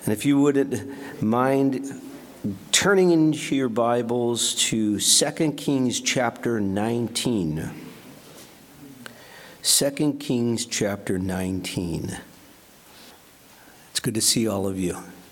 And if you wouldn't mind turning into your Bibles to 2 Kings chapter 19. 2 Kings chapter 19. It's good to see all of you.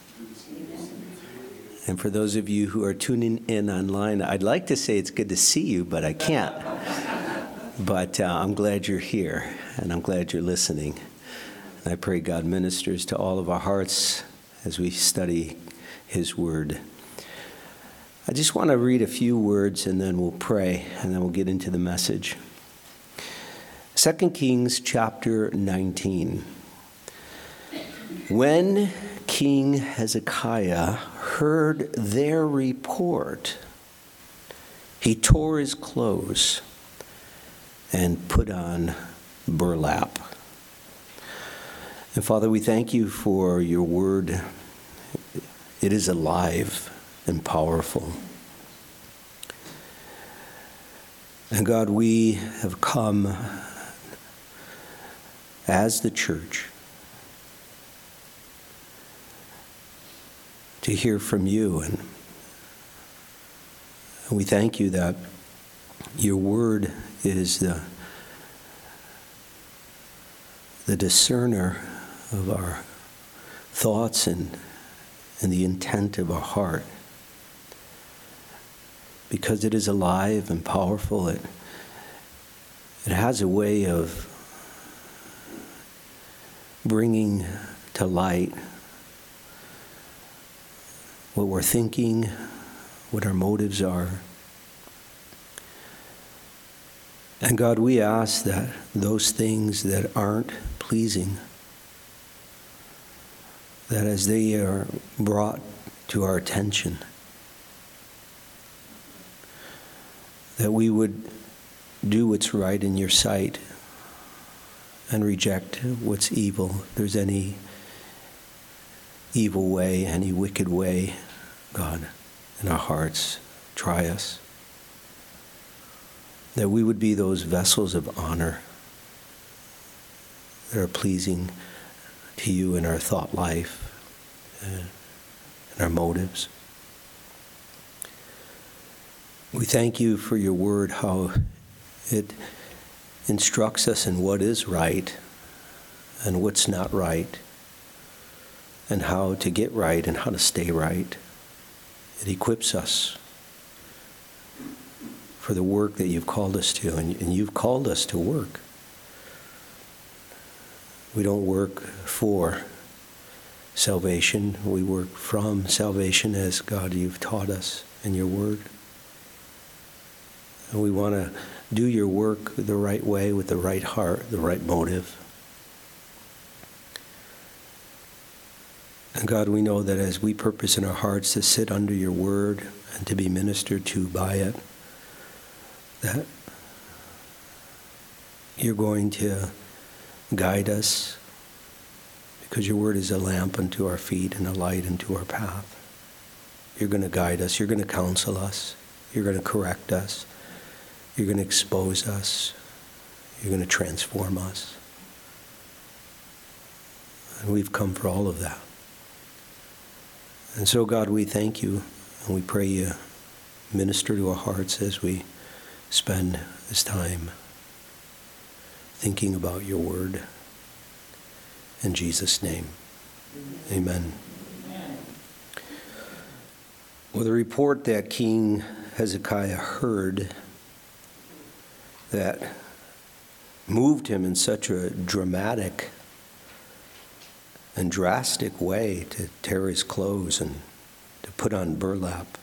And for those of you who are tuning in online, I'd like to say it's good to see you, but I can't. But I'm glad you're here, and I'm glad you're listening. And I pray God ministers to all of our hearts as we study His Word. I just want to read a few words, and then we'll pray, and then we'll get into the message. 2 Kings chapter 19. When King Hezekiah heard their report, he tore his clothes and put on burlap. And Father, we thank you for your word. It is alive and powerful. And God, we have come as the church to hear from you. And we thank you that your word is the discerner of our thoughts and the intent of our heart. Because it is alive and powerful, it has a way of bringing to light what we're thinking, what our motives are. And God, we ask that those things that aren't pleasing, that as they are brought to our attention, that we would do what's right in your sight and reject what's evil. If there's any evil way, any wicked way, God, in our hearts, try us. That we would be those vessels of honor that are pleasing to you in our thought life and in our motives. We thank you for your word, how it instructs us in what is right and what's not right, and how to get right and how to stay right. It equips us for the work that you've called us to, and you've called us to work. We don't work for salvation. We work from salvation, as God, you've taught us in your word. And we want to do your work the right way, with the right heart, the right motive. And God, we know that as we purpose in our hearts to sit under your word and to be ministered to by it, that you're going to guide us, because your word is a lamp unto our feet and a light unto our path. You're going to guide us. You're going to counsel us. You're going to correct us. You're going to expose us. You're going to transform us. And we've come for all of that. And so, God, we thank you, and we pray you minister to our hearts as we spend this time thinking about your word. In Jesus' name, amen. Well, the report that King Hezekiah heard that moved him in such a dramatic and drastic way to tear his clothes and to put on burlap.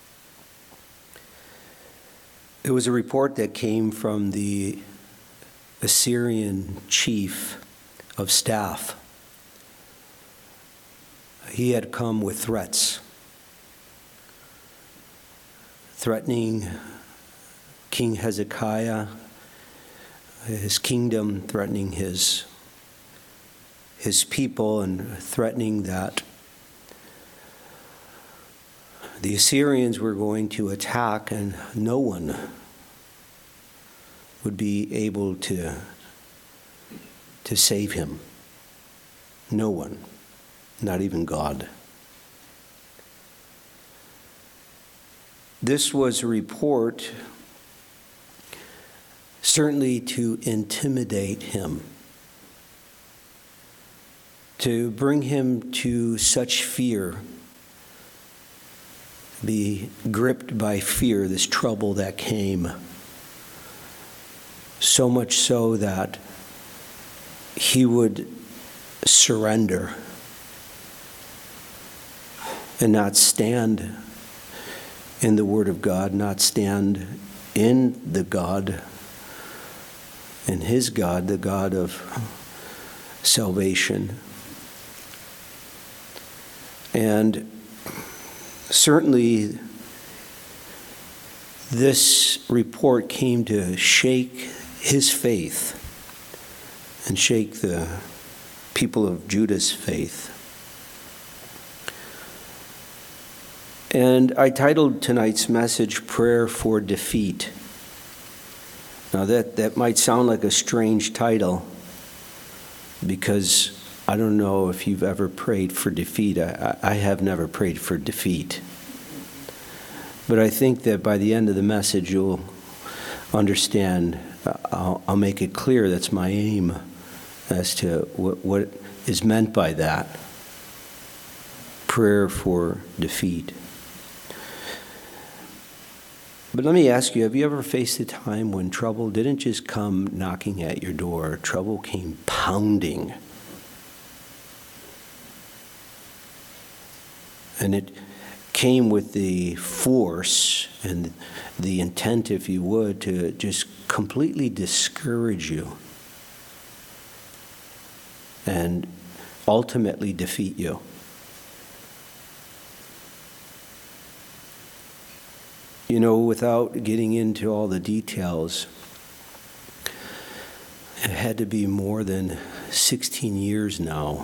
It was a report that came from the Assyrian chief of staff. He had come with threats, threatening King Hezekiah, his kingdom, threatening his people, and threatening that the Assyrians were going to attack and no one would be able to save him. No one, not even God. This was a report certainly to intimidate him, to bring him to such fear, be gripped by fear, this trouble that came, so much so that he would surrender and not stand in the Word of God, not stand in the God, in his God, the God of salvation. And certainly this report came to shake his faith and shake the people of Judah's faith. And I titled tonight's message, Prayer for Defeat. Now that might sound like a strange title, because I don't know if you've ever prayed for defeat. I have never prayed for defeat. But I think that by the end of the message you'll understand. I'll make it clear that's my aim as to what is meant by that. Prayer for defeat. But let me ask you, have you ever faced a time when trouble didn't just come knocking at your door, trouble came pounding? And it came with the force and the intent, if you would, to just completely discourage you and ultimately defeat you. You know, without getting into all the details, it had to be more than 16 years now.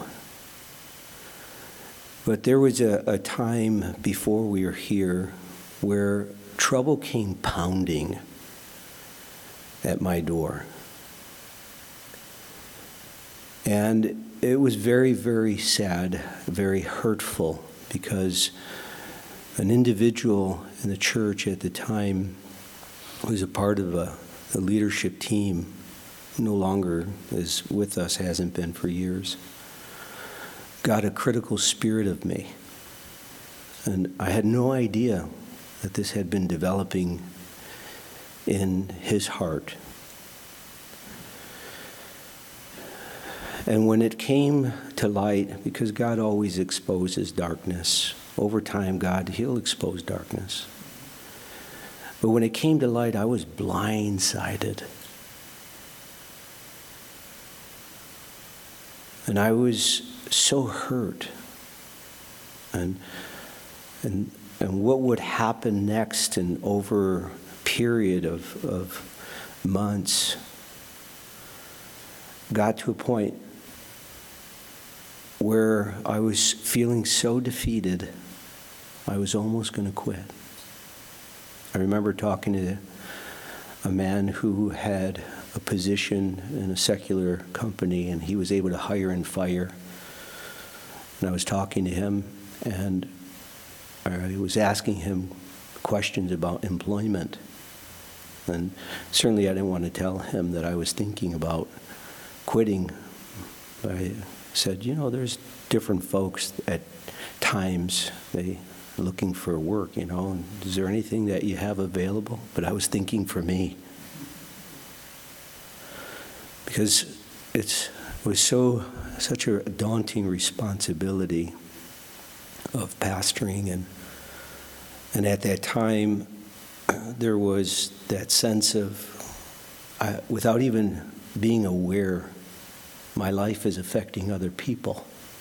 But there was a time before we were here where trouble came pounding at my door. And it was very, very sad, very hurtful, because an individual in the church at the time who was a part of the leadership team, no longer is with us, hasn't been for years, got a critical spirit of me. And I had no idea that this had been developing in his heart. And when it came to light, because God always exposes darkness, over time, He'll expose darkness. But when it came to light, I was blindsided. And I was so hurt. And what would happen next, and over a period of months, got to a point where I was feeling so defeated, I was almost going to quit. I remember talking to a man who had a position in a secular company, and he was able to hire and fire. And I was talking to him, and I was asking him questions about employment. And certainly I didn't want to tell him that I was thinking about quitting. I said, you know, there's different folks at times, they are looking for work, you know, and is there anything that you have available? But I was thinking for me, because it was such a daunting responsibility of pastoring, and at that time there was that sense of, without even being aware, my life is affecting other people.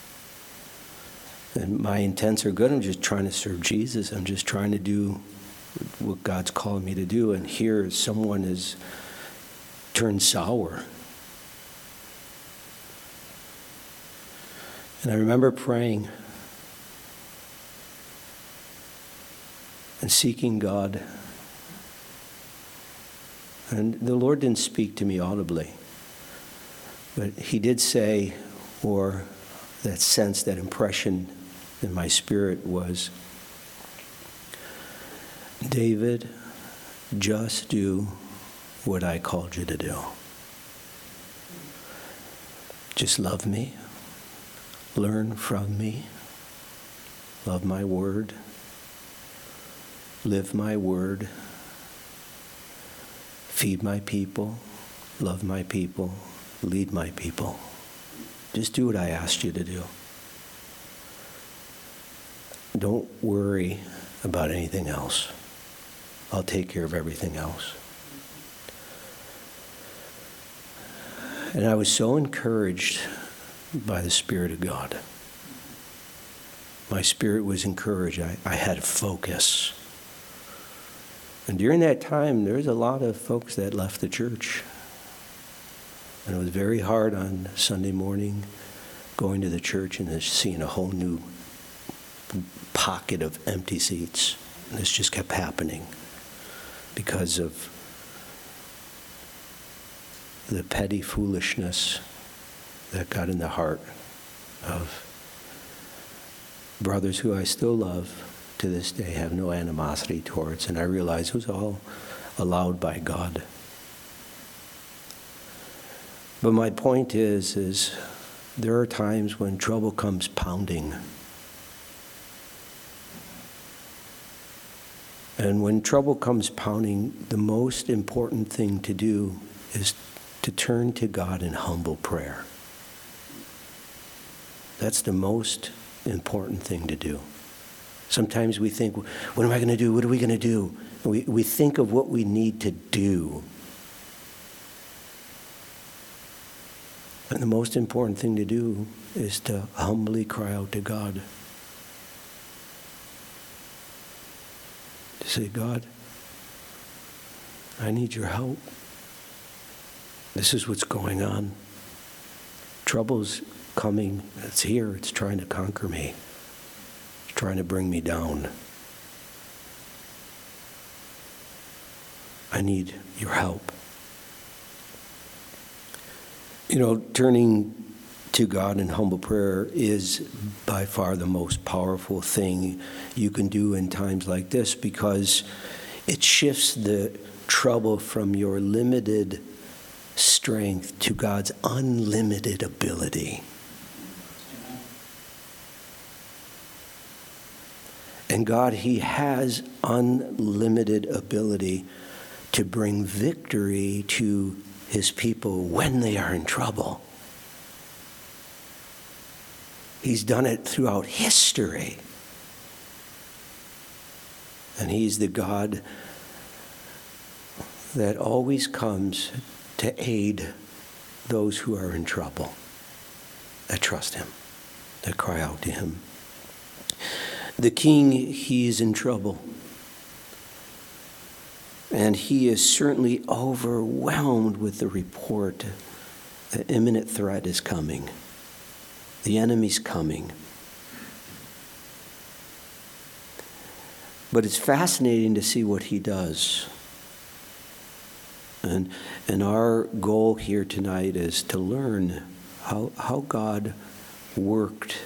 And my intents are good. I'm just trying to serve Jesus. I'm just trying to do what God's called me to do. And here someone has turned sour. And I remember praying and seeking God. And the Lord didn't speak to me audibly. But he did say, or that sense, that impression in my spirit was, David, just do what I called you to do. Just love me, learn from me, love my word, live my word, feed my people, love my people, lead my people. Just do what I asked you to do. Don't worry about anything else. I'll take care of everything else. And I was so encouraged by the Spirit of God. My spirit was encouraged. I had focus. And during that time, there was a lot of folks that left the church. And it was very hard on Sunday morning going to the church and just seeing a whole new pocket of empty seats. And this just kept happening because of the petty foolishness that got in the heart of brothers who I still love to this day, have no animosity towards. And I realized it was all allowed by God. But my point is there are times when trouble comes pounding. And when trouble comes pounding, the most important thing to do is to turn to God in humble prayer. That's the most important thing to do. Sometimes we think, what am I going to do? What are we going to do? We think of what we need to do. And the most important thing to do is to humbly cry out to God. To say, God, I need your help. This is what's going on. Trouble's coming. It's here. It's trying to conquer me. It's trying to bring me down. I need your help. You know, turning to God in humble prayer is by far the most powerful thing you can do in times like this, because it shifts the trouble from your limited strength to God's unlimited ability. And God, He has unlimited ability to bring victory to His people when they are in trouble. He's done it throughout history. And He's the God that always comes to aid those who are in trouble, that trust Him, that cry out to Him. The king, he's in trouble. And he is certainly overwhelmed with the report that imminent threat is coming. The enemy's coming. But it's fascinating to see what he does. And our goal here tonight is to learn how God worked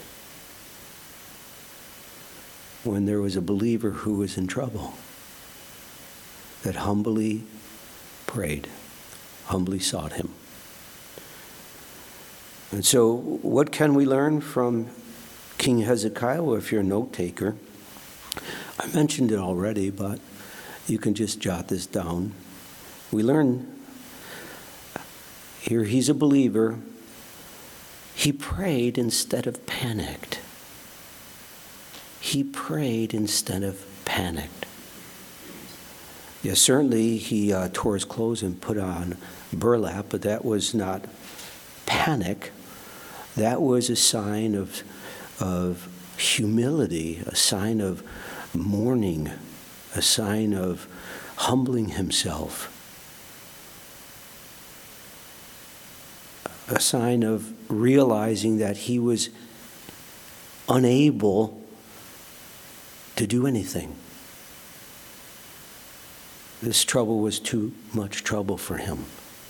when there was a believer who was in trouble, that humbly prayed, humbly sought Him. And so what can we learn from King Hezekiah? Well, if you're a note taker, I mentioned it already, but you can just jot this down. We learn here he's a believer. He prayed instead of panicked. He prayed instead of panicked. Yes, certainly he tore his clothes and put on burlap, but that was not panic. That was a sign of humility, a sign of mourning, a sign of humbling himself, a sign of realizing that he was unable to do anything. This trouble was too much trouble for him.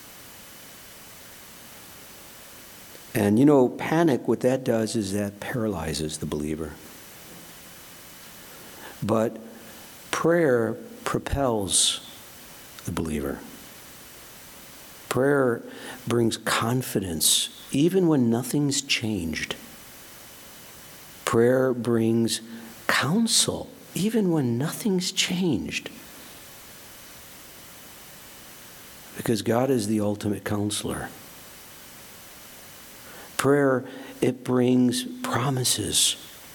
And you know, panic, what that does is that paralyzes the believer. But prayer propels the believer. Prayer brings confidence even when nothing's changed. Prayer brings counsel even when nothing's changed. Because God is the ultimate counselor. Prayer, it brings promises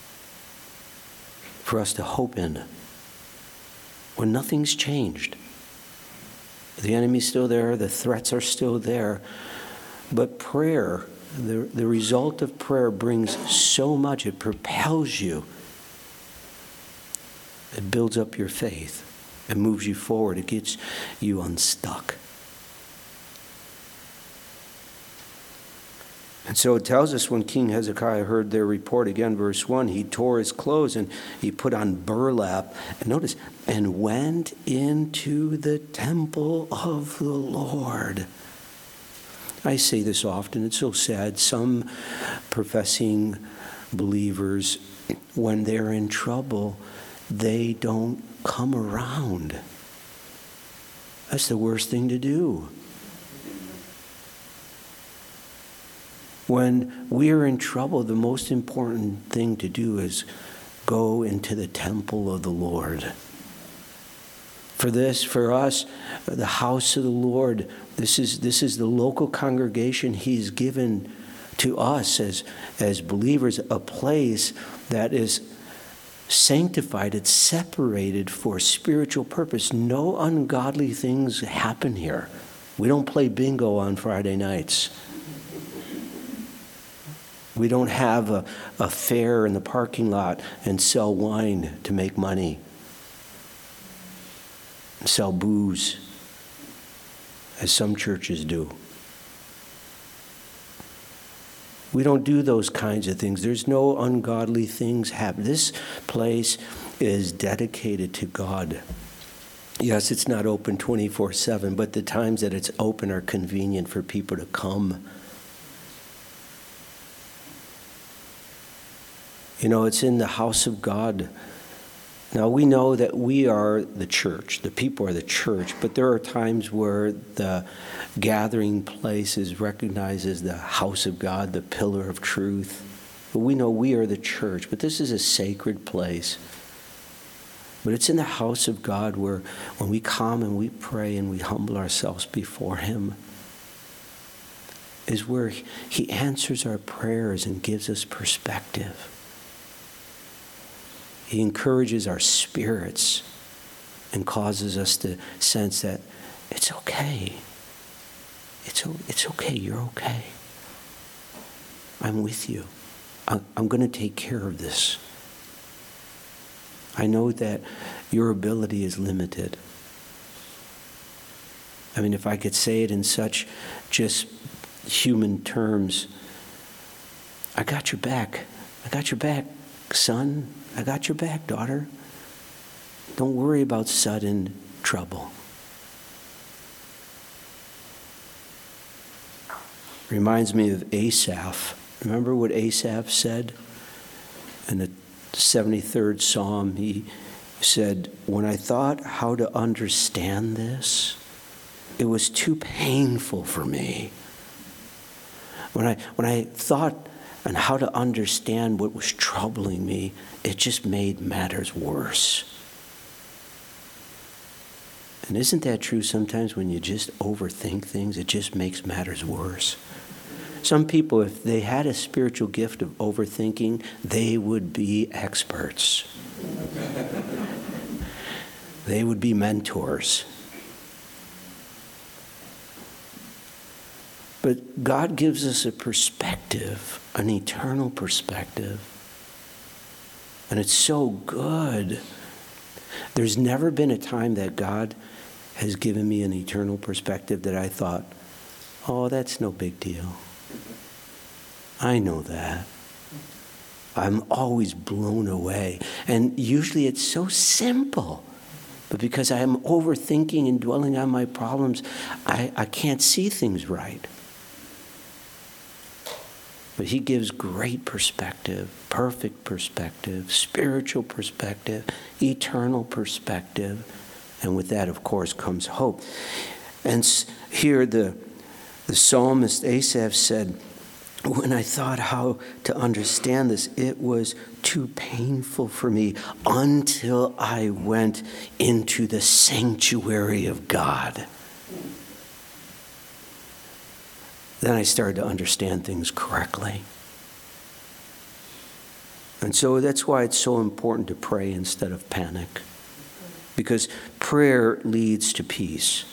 for us to hope in when nothing's changed. The enemy's still there, the threats are still there, but prayer, the result of prayer brings so much. It propels you. It builds up your faith. It moves you forward. It gets you unstuck. And so it tells us when King Hezekiah heard their report, again, verse 1, he tore his clothes and he put on burlap. And notice, and went into the temple of the Lord. I say this often, it's so sad. Some professing believers, when they're in trouble, they don't come around. That's the worst thing to do. When we are in trouble, the most important thing to do is go into the temple of the Lord. For us, the house of the Lord, this is the local congregation He's given to us as believers, a place that is sanctified, it's separated for spiritual purpose. No ungodly things happen here. We don't play bingo on Friday nights. We don't have a fair in the parking lot and sell wine to make money. Sell booze, as some churches do. We don't do those kinds of things. There's no ungodly things happen. This place is dedicated to God. Yes, it's not open 24/7, but the times that it's open are convenient for people to come. You know, it's in the house of God. Now, we know that we are the church. The people are the church. But there are times where the gathering place is recognized as the house of God, the pillar of truth. But we know we are the church. But this is a sacred place. But it's in the house of God where when we come and we pray and we humble ourselves before Him, is where He answers our prayers and gives us perspective. He encourages our spirits and causes us to sense that it's okay. It's okay. You're okay. I'm with you. I'm going to take care of this. I know that your ability is limited. I mean, if I could say it in such just human terms, I got your back. I got your back, son. I got your back, daughter. Don't worry about sudden trouble. Reminds me of Asaph. Remember what Asaph said in the 73rd Psalm? He said, when I thought how to understand this, it was too painful for me. When I thought on how to understand what was troubling me, it just made matters worse. And isn't that true sometimes when you just overthink things, it just makes matters worse? Some people, if they had a spiritual gift of overthinking, they would be experts. They would be mentors. But God gives us a perspective, an eternal perspective. And it's so good. There's never been a time that God has given me an eternal perspective that I thought, oh, that's no big deal. I know that. I'm always blown away. And usually it's so simple. But because I am overthinking and dwelling on my problems, I can't see things right. But He gives great perspective, perfect perspective, spiritual perspective, eternal perspective. And with that, of course, comes hope. And here the psalmist Asaph said, when I thought how to understand this, it was too painful for me until I went into the sanctuary of God. Then I started to understand things correctly. And so that's why it's so important to pray instead of panic. Because prayer leads to peace.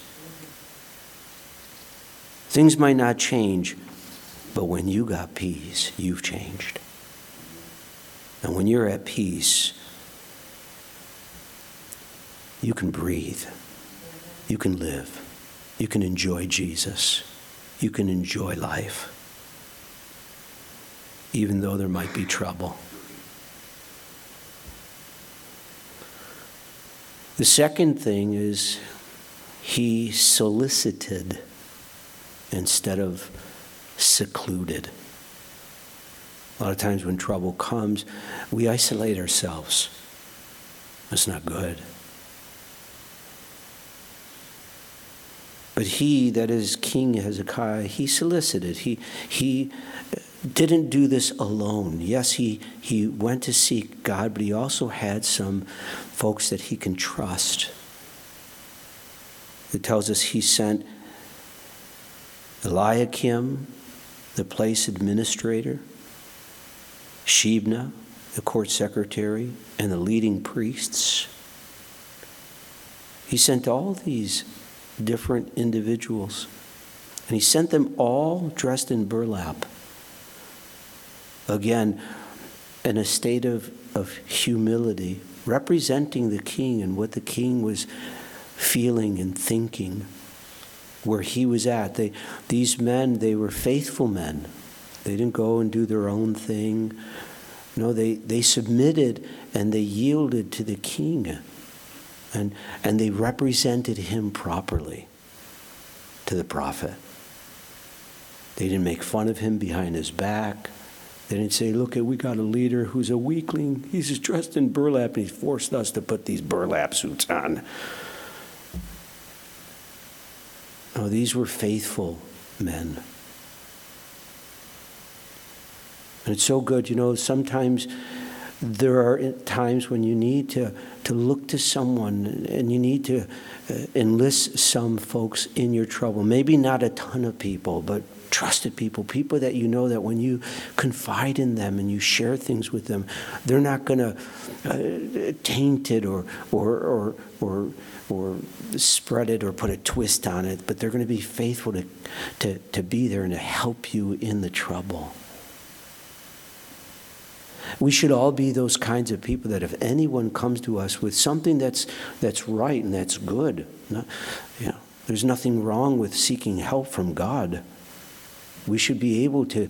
Things might not change, but when you got peace, you've changed. And when you're at peace, you can breathe. You can live. You can enjoy Jesus. You can enjoy life, even though there might be trouble. The second thing is he solicited instead of secluded. A lot of times when trouble comes, we isolate ourselves. That's not good. But he, that is King Hezekiah, he solicited. He didn't do this alone. Yes, he went to seek God, but he also had some folks that he can trust. It tells us he sent Eliakim, the place administrator, Shebna, the court secretary, and the leading priests. He sent all these different individuals, and he sent them all dressed in burlap. Again, in a state of humility, representing the king and what the king was feeling and thinking, where he was at. These men, they were faithful men. They didn't go and do their own thing. No, they submitted and they yielded to the king. And they represented him properly to the prophet. They didn't make fun of him behind his back. They didn't say, look, we got a leader who's a weakling. He's just dressed in burlap and he's forced us to put these burlap suits on. No, these were faithful men. And it's so good, sometimes there are times when you need to look to someone and you need to enlist some folks in your trouble. Maybe not a ton of people, but trusted people that you know that when you confide in them and you share things with them, they're not going to taint it or spread it or put a twist on it, but they're going to be faithful to be there and to help you in the trouble. We should all be those kinds of people that if anyone comes to us with something that's right and that's good, there's nothing wrong with seeking help from God. We should be able to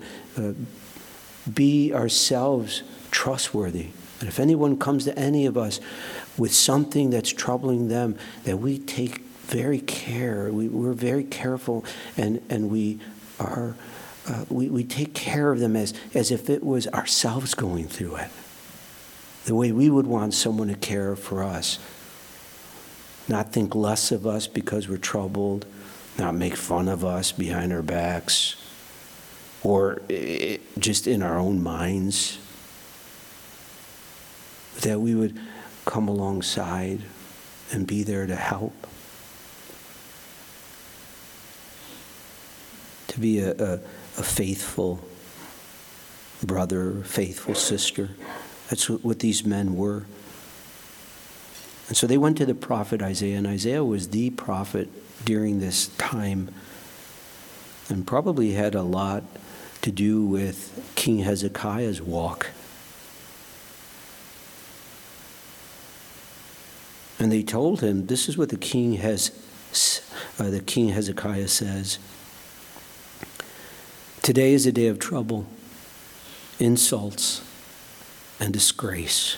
be ourselves trustworthy. And if anyone comes to any of us with something that's troubling them, that we take very care. We're very careful, and we are. We take care of them as if it was ourselves going through it. The way we would want someone to care for us. Not think less of us because we're troubled. Not make fun of us behind our backs. Or just in our own minds. That we would come alongside and be there to help. To be a faithful brother, faithful sister. That's what these men were. And so they went to the prophet Isaiah, and Isaiah was the prophet during this time and probably had a lot to do with King Hezekiah's walk. And they told him, this is what the King Hezekiah says. Today is a day of trouble, insults, and disgrace.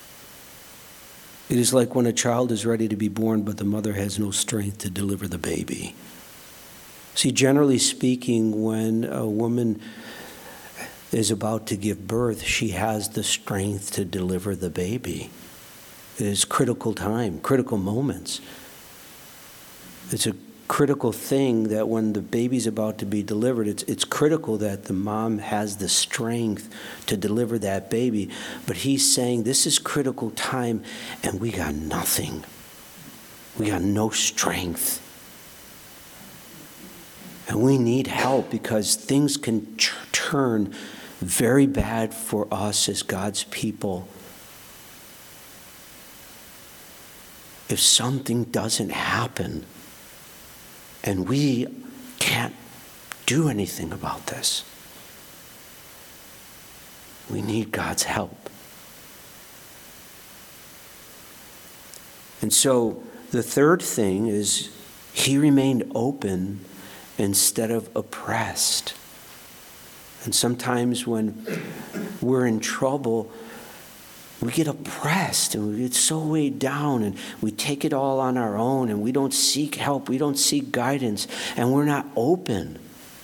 It is like when a child is ready to be born, but the mother has no strength to deliver the baby. See, generally speaking, when a woman is about to give birth, she has the strength to deliver the baby. It is critical time, critical moments. It's a critical thing that when the baby's about to be delivered, it's critical that the mom has the strength to deliver that baby. But he's saying this is critical time, and we got nothing. We got no strength. And we need help because things can turn very bad for us as God's people if something doesn't happen. And we can't do anything about this. We need God's help. And so the third thing is he remained open instead of oppressed. And sometimes when we're in trouble, we get oppressed and we get so weighed down and we take it all on our own and we don't seek help, we don't seek guidance, and we're not open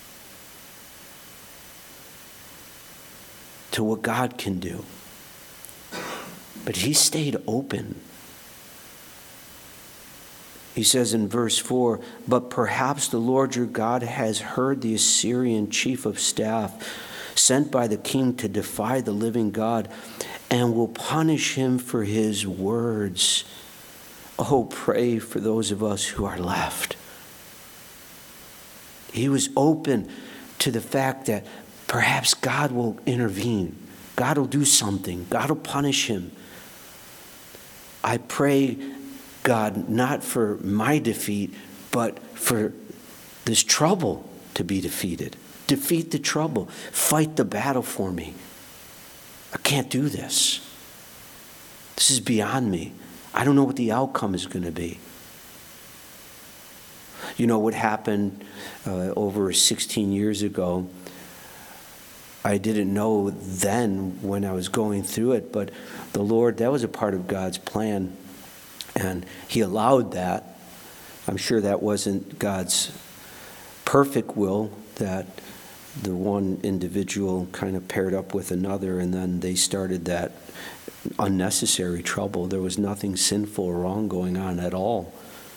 to what God can do. But he stayed open. He says in verse 4, "But perhaps the Lord your God has heard the Assyrian chief of staff sent by the king to defy the living God, and will punish him for his words. Oh, pray for those of us who are left." He was open to the fact that perhaps God will intervene. God will do something. God will punish him. I pray, God, not for my defeat, but for this trouble to be defeated. Defeat the trouble. Fight the battle for me. I can't do this. This is beyond me. I don't know what the outcome is going to be. You know what happened over 16 years ago? I didn't know then when I was going through it, but the Lord, that was a part of God's plan. And he allowed that. I'm sure that wasn't God's perfect will, that the one individual kind of paired up with another, and then they started that unnecessary trouble. There was nothing sinful or wrong going on at all.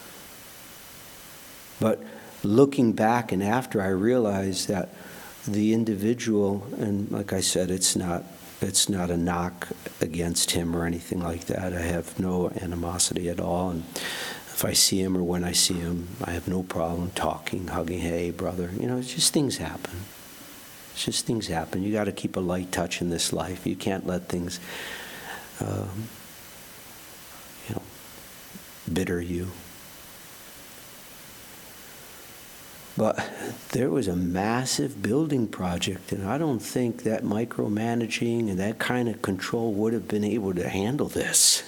But looking back and after, I realized that the individual, and like I said, it's not a knock against him or anything like that. I have no animosity at all. And if I see him or when I see him, I have no problem talking, hugging, "Hey, brother." You know, it's just things happen. It's just things happen. You got to keep a light touch in this life. You can't let things, bitter you. But there was a massive building project, and I don't think that micromanaging and that kind of control would have been able to handle this.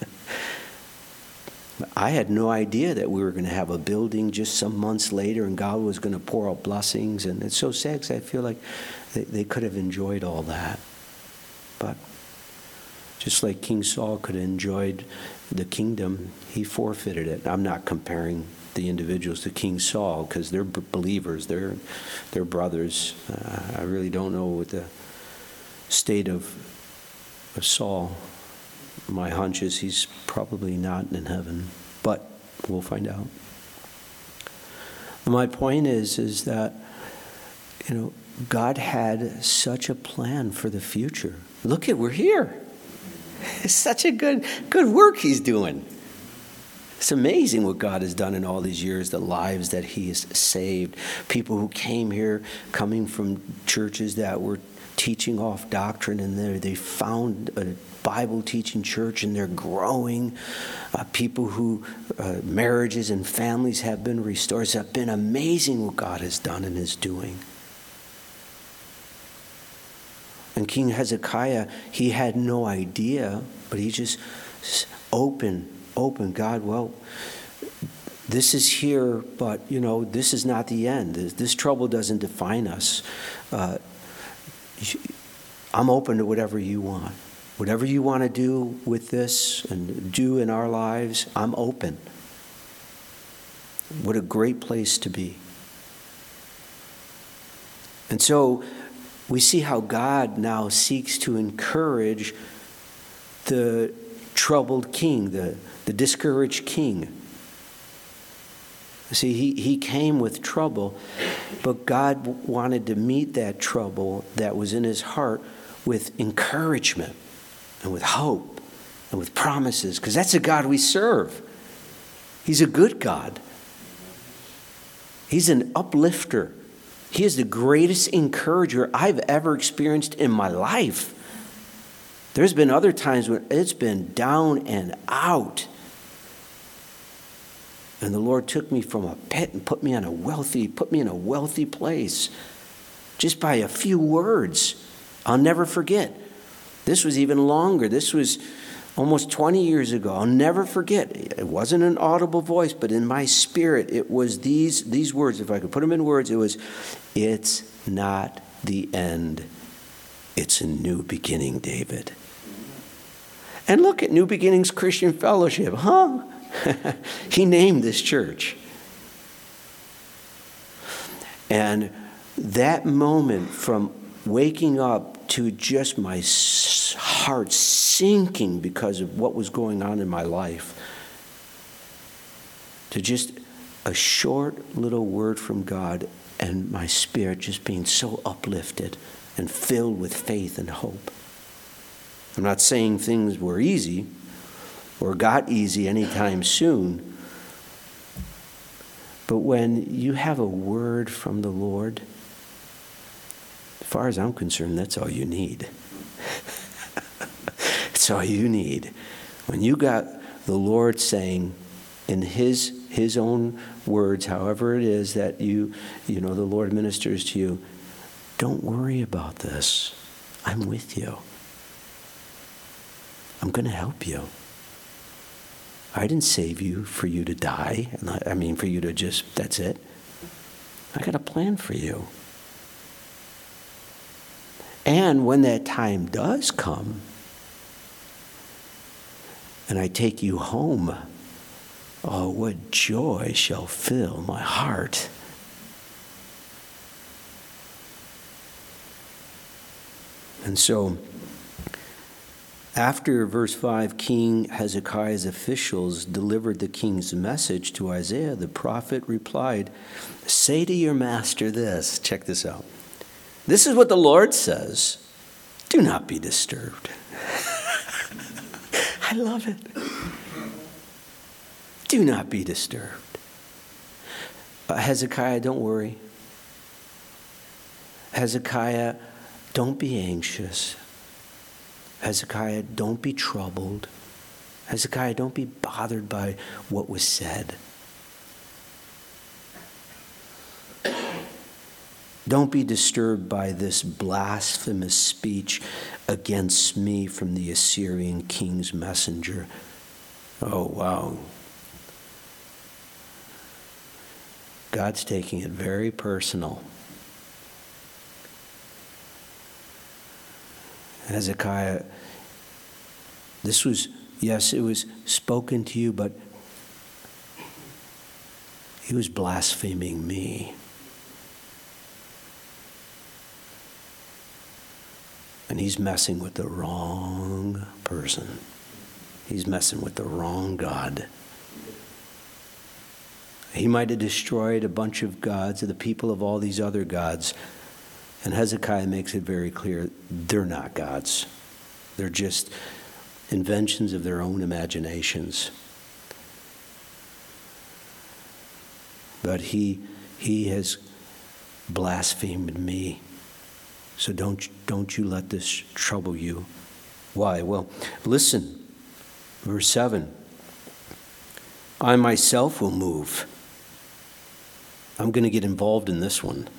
I had no idea that we were going to have a building just some months later and God was going to pour out blessings. And it's so sad because I feel like they could have enjoyed all that. But just like King Saul could have enjoyed the kingdom, he forfeited it. I'm not comparing the individuals to King Saul because they're believers, they're brothers. I really don't know what the state of Saul. My hunch is he's probably not in heaven, but we'll find out. My point is that, God had such a plan for the future. Look we're here. It's such a good work he's doing. It's amazing what God has done in all these years, the lives that he has saved. People who came here, coming from churches that were teaching off doctrine, and they found a Bible teaching church and they're growing. People who marriages and families have been restored. It's been amazing what God has done and is doing. And King Hezekiah, he had no idea, but he just open, God, well, this is here, but, this is not the end. This trouble doesn't define us. I'm open to whatever you want. Whatever you want to do with this and do in our lives, I'm open. What a great place to be. And so we see how God now seeks to encourage the troubled king, the discouraged king. See, he came with trouble, but God wanted to meet that trouble that was in his heart with encouragement and with hope and with promises, because that's the God we serve. He's a good God. He's an uplifter. He is the greatest encourager I've ever experienced in my life. There's been other times when it's been down and out. And the Lord took me from a pit and put me in a wealthy place just by a few words. I'll never forget. This was even longer. This was almost 20 years ago. I'll never forget. It wasn't an audible voice, but in my spirit, it was these words. If I could put them in words, it was, "It's not the end. It's a new beginning, David." And look at New Beginnings Christian Fellowship, huh? He named this church. And that moment from waking up to just my heart sinking because of what was going on in my life, to just a short little word from God and my spirit just being so uplifted and filled with faith and hope. I'm not saying things were easy or got easy anytime soon, but when you have a word from the Lord, as far as I'm concerned, that's all you need. It's all you need. When you got the Lord saying in his own words, however it is that you know the Lord ministers to you, don't worry about this. I'm with you. I'm going to help you. I didn't save you for you to die. I mean, for you to just, that's it. I got a plan for you. And when that time does come, and I take you home, oh, what joy shall fill my heart. And so, after verse 5, King Hezekiah's officials delivered the king's message to Isaiah, the prophet replied, "Say to your master this," check this out. "This is what the Lord says, do not be disturbed." I love it. Do not be disturbed. Hezekiah, don't worry. Hezekiah, don't be anxious. Hezekiah, don't be troubled. Hezekiah, don't be bothered by what was said. Don't be disturbed by this blasphemous speech against me from the Assyrian king's messenger. Oh, wow. God's taking it very personal. Hezekiah, this was, yes, it was spoken to you, but he was blaspheming me. And he's messing with the wrong person. He's messing with the wrong God. He might have destroyed a bunch of gods, the people of all these other gods. And Hezekiah makes it very clear, they're not gods. They're just inventions of their own imaginations. But he has blasphemed me. So don't you let this trouble you. Why? Well, listen, verse 7. I myself will move. I'm going to get involved in this one.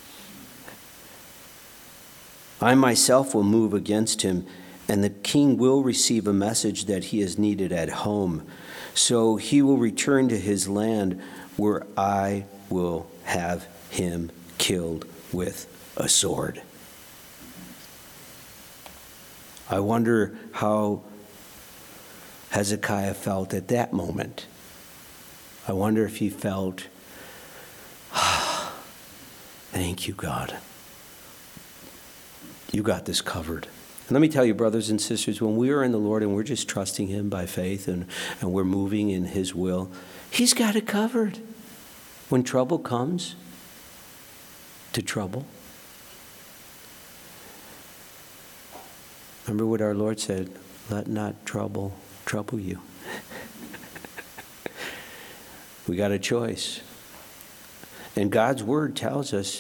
I myself will move against him, and the king will receive a message that he is needed at home. So he will return to his land, where I will have him killed with a sword. I wonder how Hezekiah felt at that moment. I wonder if he felt, thank you, God. You got this covered. And let me tell you, brothers and sisters, when we are in the Lord and we're just trusting him by faith and we're moving in his will, he's got it covered. When trouble comes to trouble, remember what our Lord said, let not trouble trouble you. We got a choice. And God's word tells us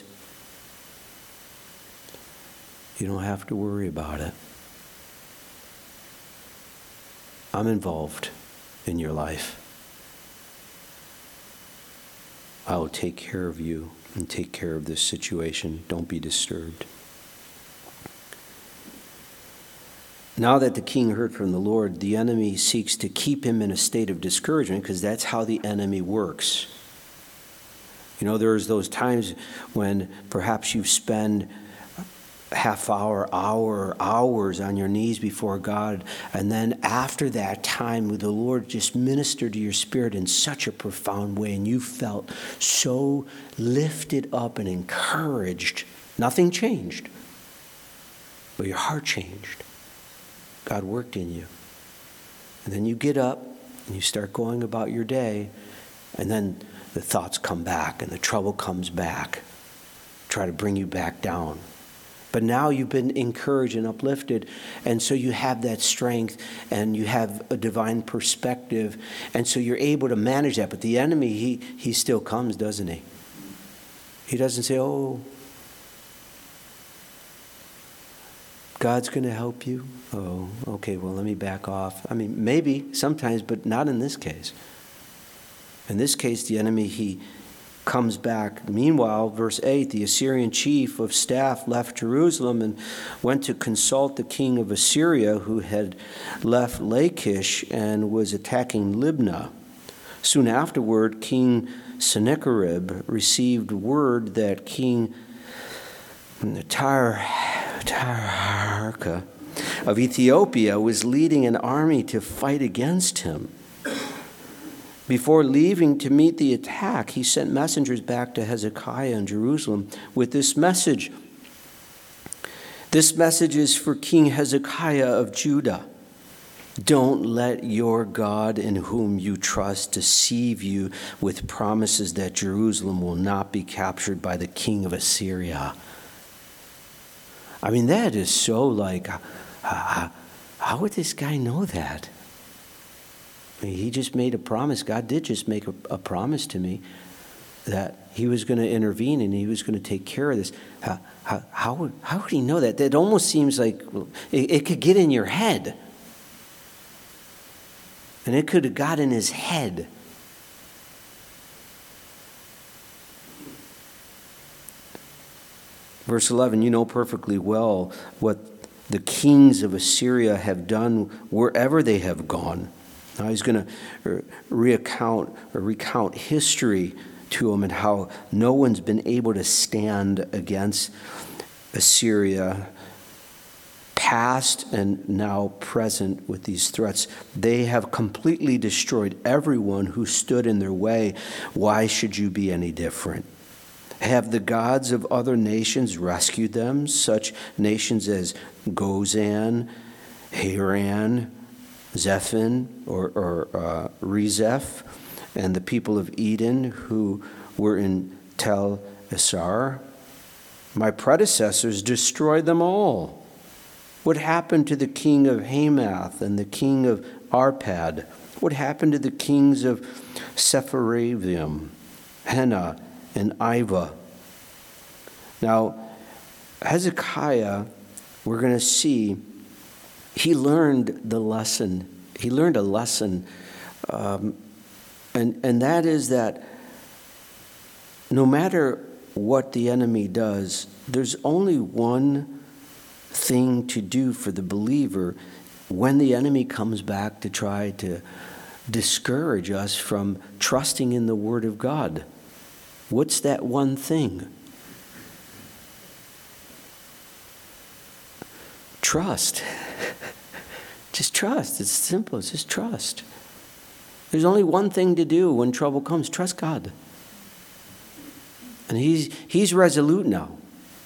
you don't have to worry about it. I'm involved in your life. I will take care of you and take care of this situation. Don't be disturbed. Now that the king heard from the Lord, the enemy seeks to keep him in a state of discouragement, because that's how the enemy works. You know, there's those times when perhaps you spend half hour, hours on your knees before God, and then after that time, the Lord just ministered to your spirit in such a profound way, and you felt so lifted up and encouraged. Nothing changed, but your heart changed. God worked in you. And then you get up and you start going about your day, and then the thoughts come back and the trouble comes back, try to bring you back down. But now you've been encouraged and uplifted, and so you have that strength and you have a divine perspective, and so you're able to manage that. But the enemy, he still comes, doesn't he? He doesn't say, oh, God's going to help you. Oh, okay, well, let me back off. I mean, maybe sometimes, but not in this case. In this case, the enemy, he comes back. Meanwhile, verse 8, the Assyrian chief of staff left Jerusalem and went to consult the king of Assyria, who had left Lachish and was attacking Libnah. Soon afterward, King Sennacherib received word that King Tirhakah of Ethiopia was leading an army to fight against him. Before leaving to meet the attack, he sent messengers back to Hezekiah in Jerusalem with this message. This message is for King Hezekiah of Judah. Don't let your God in whom you trust deceive you with promises that Jerusalem will not be captured by the king of Assyria. I mean, that is so like, how would this guy know that? I mean, he just made a promise. God did just make a promise to me that he was going to intervene and he was going to take care of this. How would he know that? That almost seems like it could get in your head. And it could have got in his head. Verse 11, you know perfectly well what the kings of Assyria have done wherever they have gone. Now he's going to recount history to him and how no one's been able to stand against Assyria, past and now present with these threats. They have completely destroyed everyone who stood in their way. Why should you be any different? Have the gods of other nations rescued them, such nations as Gozan, Haran, Zephin, or Rezeph, and the people of Eden who were in Tel Assar? My predecessors destroyed them all. What happened to the king of Hamath and the king of Arpad? What happened to the kings of Sepharvaim, Hena, and Iva? Now, Hezekiah, we're going to see, he learned the lesson. He learned a lesson, and that is that no matter what the enemy does, there's only one thing to do for the believer when the enemy comes back to try to discourage us from trusting in the Word of God. What's that one thing? Trust. Just trust. It's simple. It's just trust. There's only one thing to do when trouble comes. Trust God. And he's resolute now.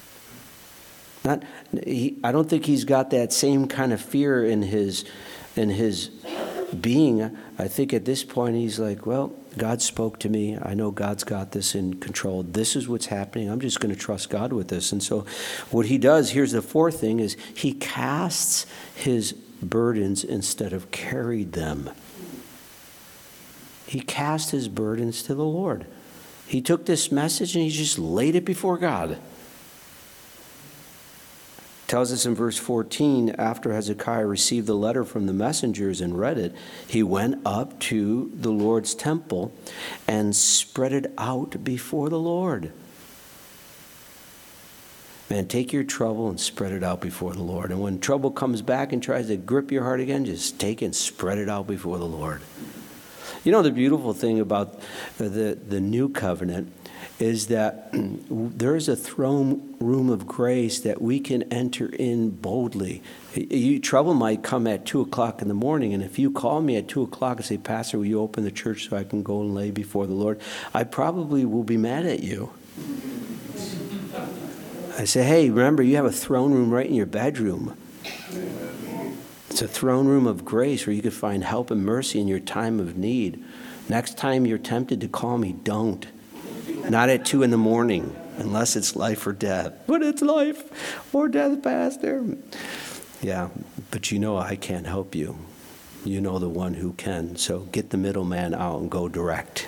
I don't think he's got that same kind of fear in his being. I think at this point he's like, well, God spoke to me. I know God's got this in control. This is what's happening. I'm just going to trust God with this. And so what he does, here's the fourth thing, is he casts his burdens instead of carried them. He cast his burdens to the Lord. He took this message and he just laid it before God. Tells us in verse 14, after Hezekiah received the letter from the messengers and read it, he went up to the Lord's temple and spread it out before the Lord. Man, take your trouble and spread it out before the Lord. And when trouble comes back and tries to grip your heart again, just take it and spread it out before the Lord. You know, the beautiful thing about the new covenant is that there is a throne room of grace that we can enter in boldly. Trouble might come at 2 o'clock in the morning, and if you call me at 2 o'clock and say, Pastor, will you open the church so I can go and lay before the Lord? I probably will be mad at you. I say, hey, remember, you have a throne room right in your bedroom. It's a throne room of grace where you can find help and mercy in your time of need. Next time you're tempted to call me, don't. Not at 2 in the morning, unless it's life or death. But it's life or death, Pastor. Yeah, but you know I can't help you. You know the one who can. So get the middleman out and go direct.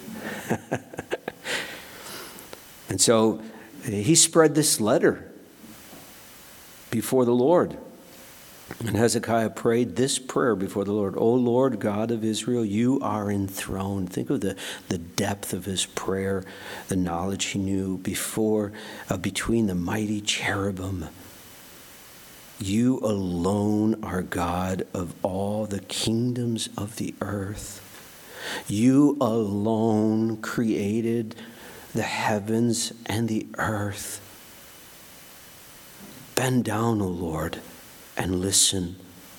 And so he spread this letter before the Lord. And Hezekiah prayed this prayer before the Lord. O Lord God of Israel, you are enthroned. Think of the depth of his prayer, the knowledge he knew between the mighty cherubim. You alone are God of all the kingdoms of the earth. You alone created the heavens and the earth. Bend down, O Lord, and listen.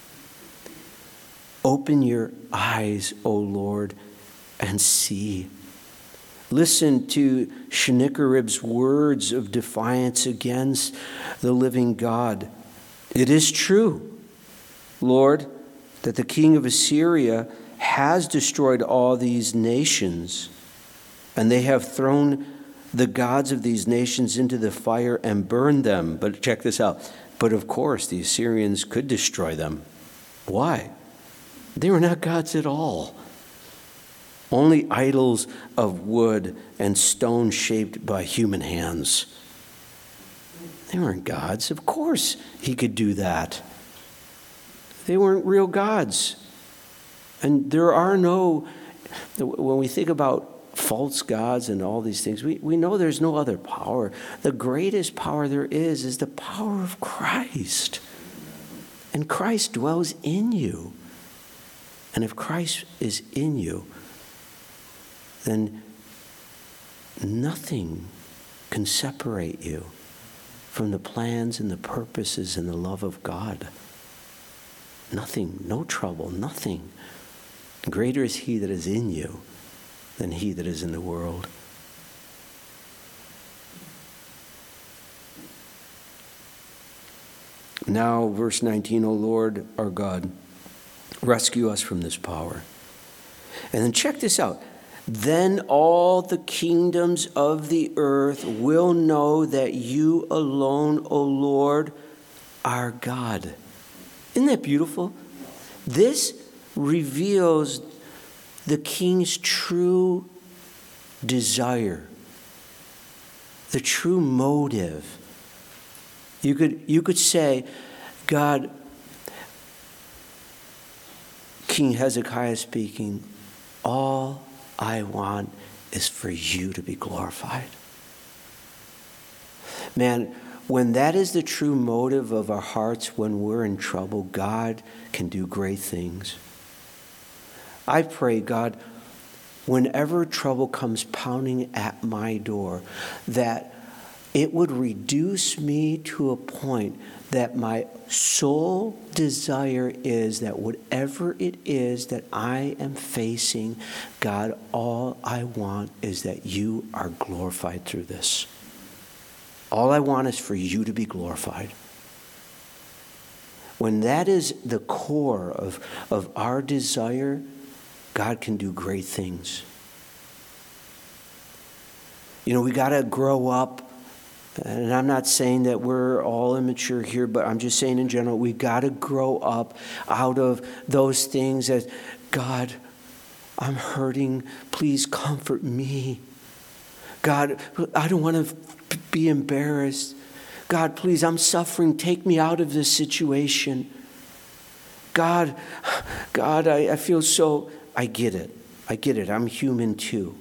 Open your eyes, O Lord, and see. Listen to Sennacherib's words of defiance against the living God. It is true, Lord, that the king of Assyria has destroyed all these nations, and they have thrown the gods of these nations into the fire and burned them. But check this out. But of course, the Assyrians could destroy them. Why? They were not gods at all. Only idols of wood and stone shaped by human hands. They weren't gods. Of course he could do that. They weren't real gods. And there are no, when we think about false gods and all these things, we know there's no other power. The greatest power there is the power of Christ. And Christ dwells in you. And if Christ is in you, then nothing can separate you from the plans and the purposes and the love of God. Nothing, no trouble, nothing. Greater is he that is in you than he that is in the world. Now, verse 19, O Lord, our God, rescue us from this power. And then check this out. Then all the kingdoms of the earth will know that you alone, O Lord, are God. Isn't that beautiful? This reveals the king's true desire, the true motive. You could say, God, King Hezekiah speaking, all I want is for you to be glorified. Man, when that is the true motive of our hearts when we're in trouble, God can do great things. I pray, God, whenever trouble comes pounding at my door, that it would reduce me to a point that my sole desire is that whatever it is that I am facing, God, all I want is that you are glorified through this. All I want is for you to be glorified. When that is the core of our desire, God can do great things. We got to grow up. And I'm not saying that we're all immature here, but I'm just saying in general, we got to grow up out of those things that, God, I'm hurting. Please comfort me. God, I don't want to be embarrassed. God, please, I'm suffering. Take me out of this situation. God, I feel so, I get it. I'm human too.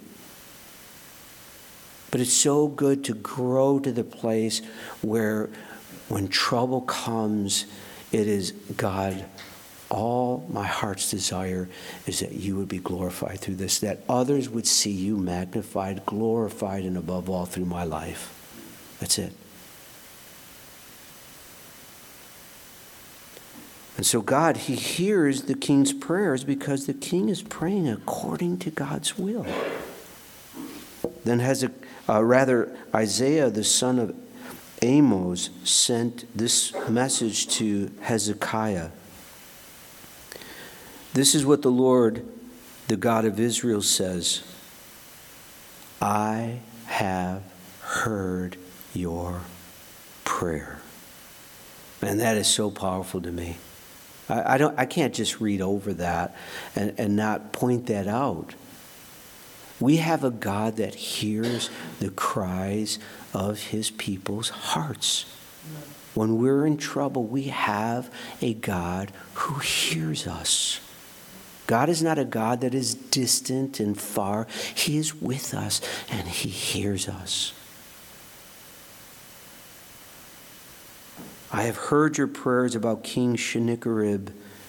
But it's so good to grow to the place where when trouble comes, it is, God, all my heart's desire is that you would be glorified through this, that others would see you magnified, glorified, and above all through my life. That's it. And so God, he hears the king's prayers because the king is praying according to God's will. Then Isaiah, the son of Amos, sent this message to Hezekiah. This is what the Lord, the God of Israel, says. I have heard your prayer. And that is so powerful to me. I can't just read over that and not point that out. We have a God that hears the cries of his people's hearts. When we're in trouble, we have a God who hears us. God is not a God that is distant and far. He is with us and he hears us. I have heard your prayers about King Sennacherib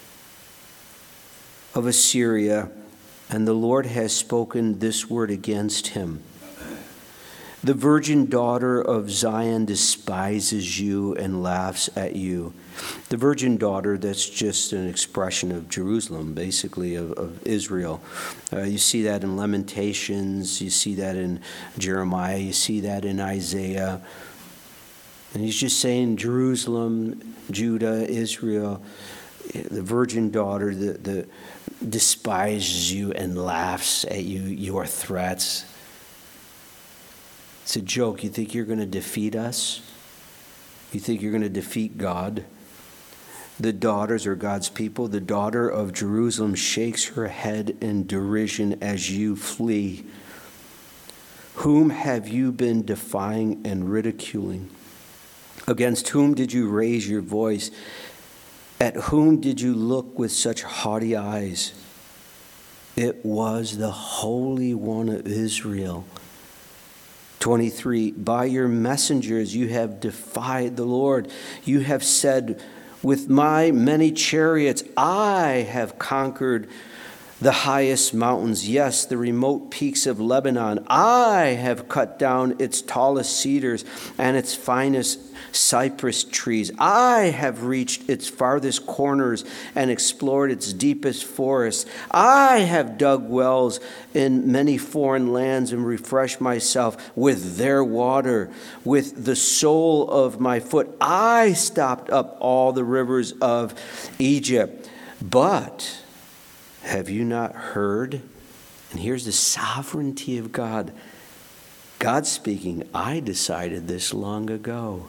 of Assyria, and the Lord has spoken this word against him. The virgin daughter of Zion despises you and laughs at you. The virgin daughter, that's just an expression of Jerusalem, basically, of Israel. You see that in Lamentations, you see that in Jeremiah, you see that in Isaiah. And he's just saying Jerusalem, Judah, Israel, the virgin daughter the despises you and laughs at you, your threats. It's a joke. You think you're going to defeat us? You think you're going to defeat God? The daughters are God's people. The daughter of Jerusalem shakes her head in derision as you flee. Whom have you been defying and ridiculing? Against whom did you raise your voice? At whom did you look with such haughty eyes? It was the Holy One of Israel. 23, by your messengers you have defied the Lord. You have said, with my many chariots I have conquered the highest mountains, yes, the remote peaks of Lebanon. I have cut down its tallest cedars and its finest cypress trees. I have reached its farthest corners and explored its deepest forests. I have dug wells in many foreign lands and refreshed myself with their water. With the sole of my foot, I stopped up all the rivers of Egypt. But have you not heard? And here's the sovereignty of God. God speaking, I decided this long ago.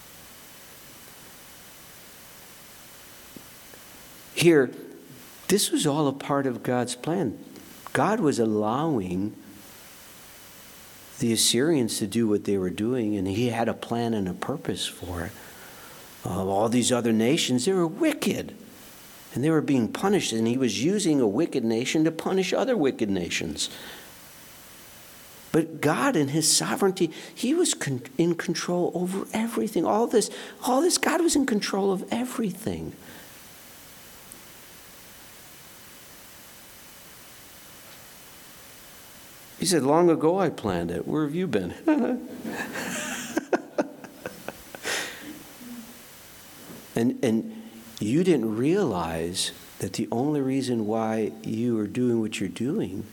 Here, this was all a part of God's plan. God was allowing the Assyrians to do what they were doing, and he had a plan and a purpose for it. All these other nations, they were wicked. And they were being punished, and he was using a wicked nation to punish other wicked nations. But God, in his sovereignty, he was in control over everything. All this, God was in control of everything. He said, long ago I planned it. Where have you been? And you didn't realize that the only reason why you are doing what you're doing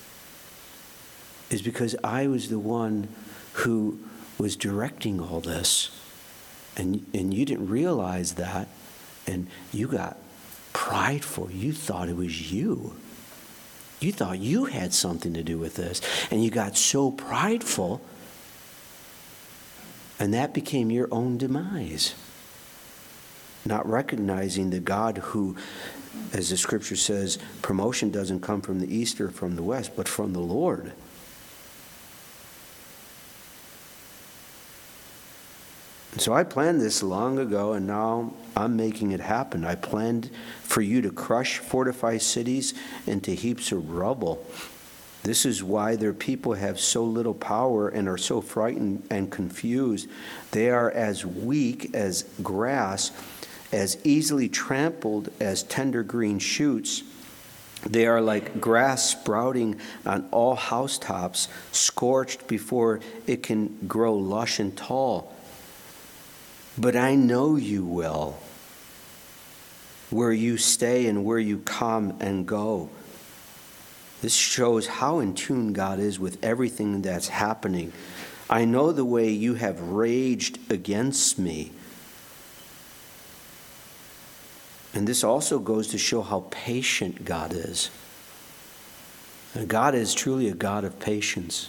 is because I was the one who was directing all this. And you didn't realize that, and you got prideful. You thought it was you. You thought you had something to do with this. And you got so prideful And that became your own demise. Not recognizing the God who, as the scripture says, promotion doesn't come from the east or from the west, but from the Lord. And so I planned this long ago, and now I'm making it happen. I planned for you to crush, fortify cities into heaps of rubble. This is why their people have so little power and are so frightened and confused. They are as weak as grass, as easily trampled as tender green shoots. They are like grass sprouting on all housetops, scorched before it can grow lush and tall. But I know you well, where you stay and where you come and go. This shows how in tune God is with everything that's happening. I know the way you have raged against me. And this also goes to show how patient God is. And God is truly a God of patience.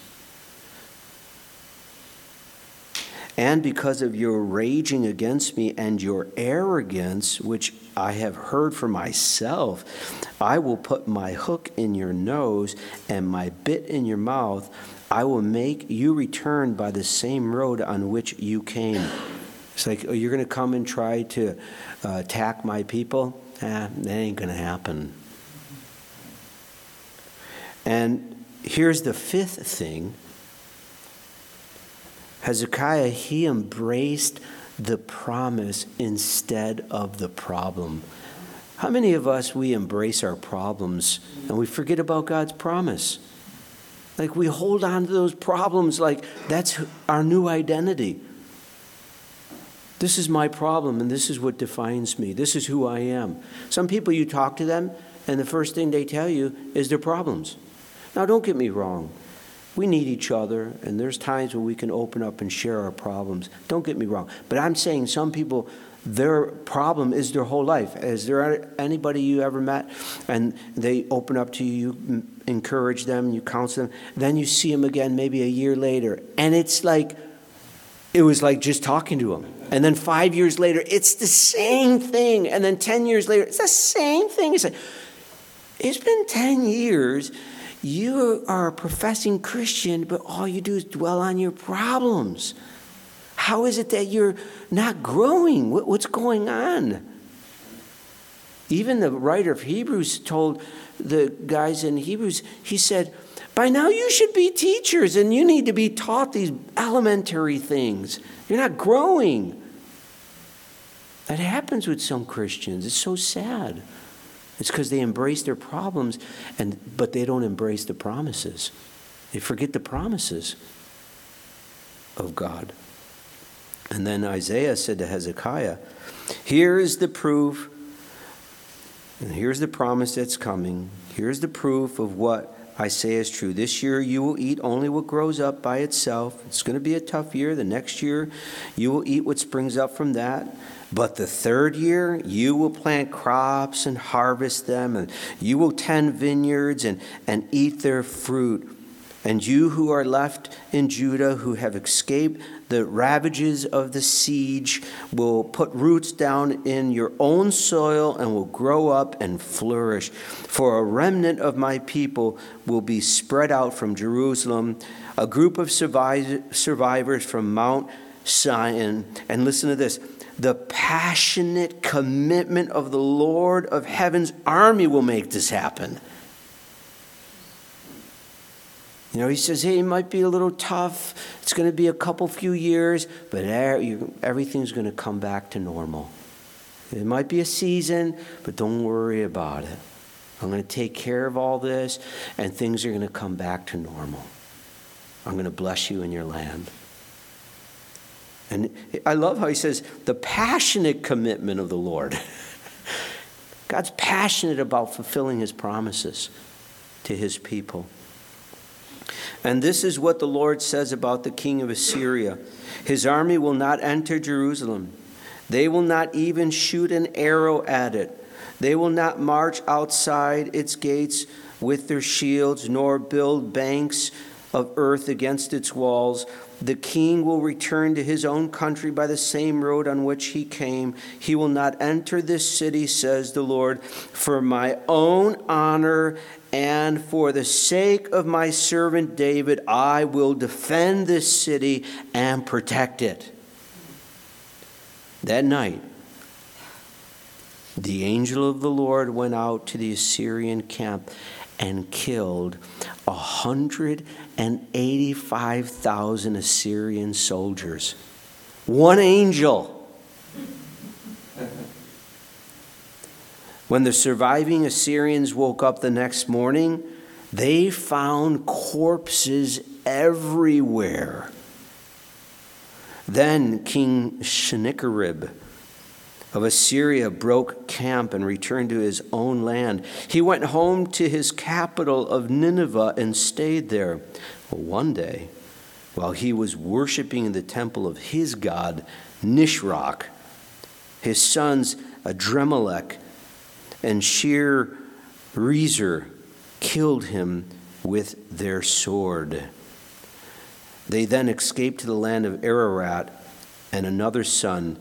And because of your raging against me and your arrogance, which I have heard for myself, I will put my hook in your nose and my bit in your mouth. I will make you return by the same road on which you came. It's like, oh, you're going to come and try to attack my people? That ain't going to happen. And here's the fifth thing. Hezekiah, he embraced the promise instead of the problem. How many of us, we embrace our problems and we forget about God's promise? Like we hold on to those problems like that's our new identity. This is my problem and this is what defines me. This is who I am. Some people, you talk to them and the first thing they tell you is their problems. Now, don't get me wrong. We need each other, and there's times when we can open up and share our problems. Don't get me wrong. But I'm saying some people, their problem is their whole life. Is there anybody you ever met, and they open up to you, you encourage them, you counsel them, then you see them again maybe a year later, and it's like, it was like just talking to them. And then 5 years later, it's the same thing. And then 10 years later, it's the same thing. It's like, it's been 10 years. You are a professing Christian, but all you do is dwell on your problems. How is it that you're not growing? What's going on? Even the writer of Hebrews told the guys in Hebrews, he said, by now you should be teachers and you need to be taught these elementary things. You're not growing. That happens with some Christians. It's so sad. It's because they embrace their problems, but they don't embrace the promises. They forget the promises of God. And then Isaiah said to Hezekiah, here is the proof, and here's the promise that's coming. Here's the proof of what I say is true. This year you will eat only what grows up by itself. It's going to be a tough year. The next year you will eat what springs up from that. But the third year, you will plant crops and harvest them, and you will tend vineyards and eat their fruit. And you who are left in Judah, who have escaped the ravages of the siege, will put roots down in your own soil and will grow up and flourish. For a remnant of my people will be spread out from Jerusalem, a group of survivors from Mount Zion. And listen to this. The passionate commitment of the Lord of heaven's army will make this happen. You know, he says, hey, it might be a little tough. It's going to be a few years, but everything's going to come back to normal. It might be a season, but don't worry about it. I'm going to take care of all this, and things are going to come back to normal. I'm going to bless you in your land. And I love how he says, the passionate commitment of the Lord. God's passionate about fulfilling his promises to his people. And this is what the Lord says about the king of Assyria. His army will not enter Jerusalem. They will not even shoot an arrow at it. They will not march outside its gates with their shields, nor build banks of earth against its walls. The king will return to his own country by the same road on which he came. He will not enter this city, says the Lord, for my own honor and for the sake of my servant David, I will defend this city and protect it. That night, the angel of the Lord went out to the Assyrian camp and killed 185,000 Assyrian soldiers. One angel. When the surviving Assyrians woke up the next morning, they found corpses everywhere. Then King Sennacherib of Assyria broke camp and returned to his own land. He went home to his capital of Nineveh and stayed there. Well, one day, while he was worshiping in the temple of his god, Nisroch, his sons Adremelech and Sharezer killed him with their sword. They then escaped to the land of Ararat, and another son,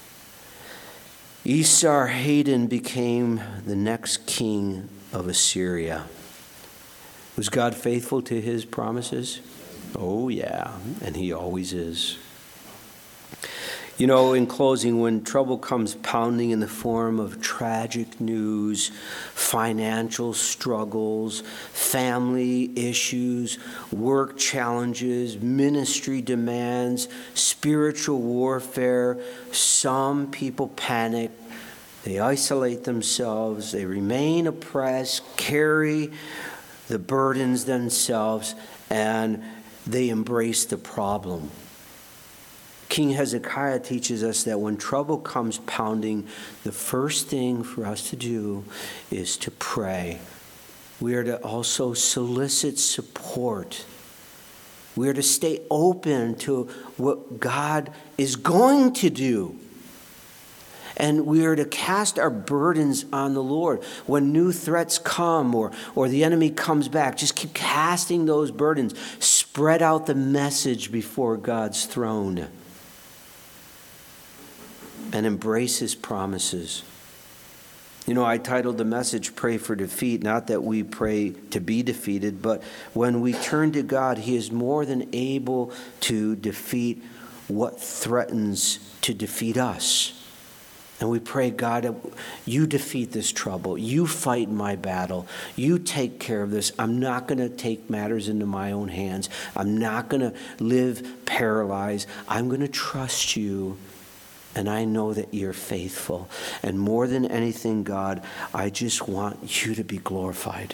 Esarhaddon, became the next king of Assyria. Was God faithful to his promises? Oh, yeah, and he always is. You know, in closing, when trouble comes pounding in the form of tragic news, financial struggles, family issues, work challenges, ministry demands, spiritual warfare, some people panic. They isolate themselves. They remain oppressed, carry the burdens themselves, and they embrace the problem. King Hezekiah teaches us that when trouble comes pounding, the first thing for us to do is to pray. We are to also solicit support. We are to stay open to what God is going to do. And we are to cast our burdens on the Lord. When new threats come or the enemy comes back, just keep casting those burdens. Spread out the message before God's throne. And embrace his promises. You know, I titled the message, Pray for Defeat, not that we pray to be defeated, but when we turn to God, he is more than able to defeat what threatens to defeat us. And we pray, God, you defeat this trouble. You fight my battle. You take care of this. I'm not going to take matters into my own hands. I'm not going to live paralyzed. I'm going to trust you. And I know that you're faithful. And more than anything, God, I just want you to be glorified.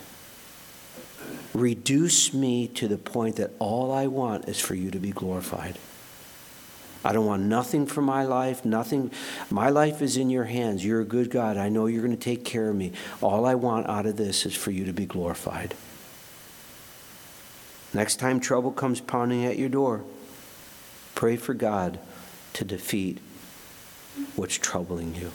Reduce me to the point that all I want is for you to be glorified. I don't want nothing for my life, nothing. My life is in your hands. You're a good God. I know you're going to take care of me. All I want out of this is for you to be glorified. Next time trouble comes pounding at your door, pray for God to defeat what's troubling you.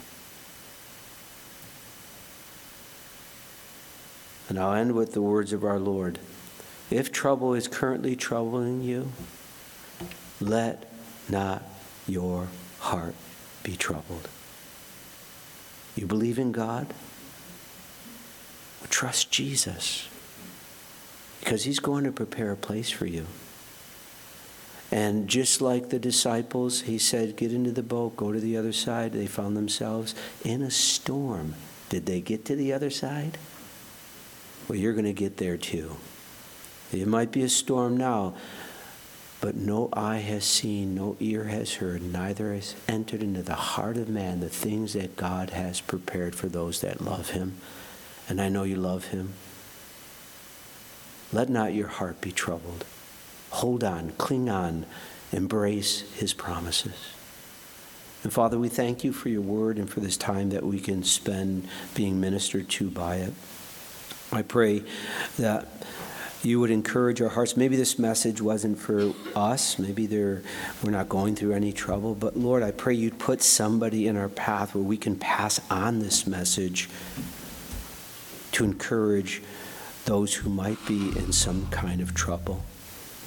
And I'll end with the words of our Lord. If trouble is currently troubling you, let not your heart be troubled. You believe in God? Well, trust Jesus, because he's going to prepare a place for you. And just like the disciples, he said, get into the boat, go to the other side. They found themselves in a storm. Did they get to the other side? Well, you're going to get there too. It might be a storm now, but no eye has seen, no ear has heard, neither has entered into the heart of man the things that God has prepared for those that love him. And I know you love him. Let not your heart be troubled. Hold on, cling on, embrace his promises. And Father, we thank you for your word and for this time that we can spend being ministered to by it. I pray that you would encourage our hearts. Maybe this message wasn't for us. Maybe we're not going through any trouble. But Lord, I pray you'd put somebody in our path where we can pass on this message to encourage those who might be in some kind of trouble.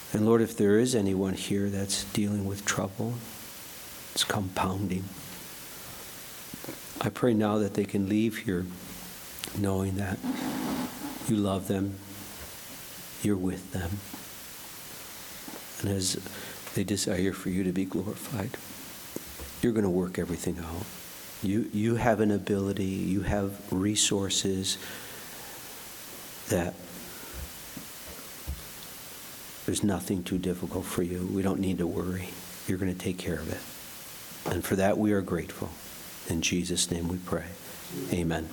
And Lord, if there is anyone here that's dealing with trouble, it's compounding, I pray now that they can leave here knowing that you love them, you're with them, and as they desire for you to be glorified, you're going to work everything out. You have an ability, you have resources that there's nothing too difficult for you. We don't need to worry. You're going to take care of it. And for that we are grateful. In Jesus' name we pray. Amen.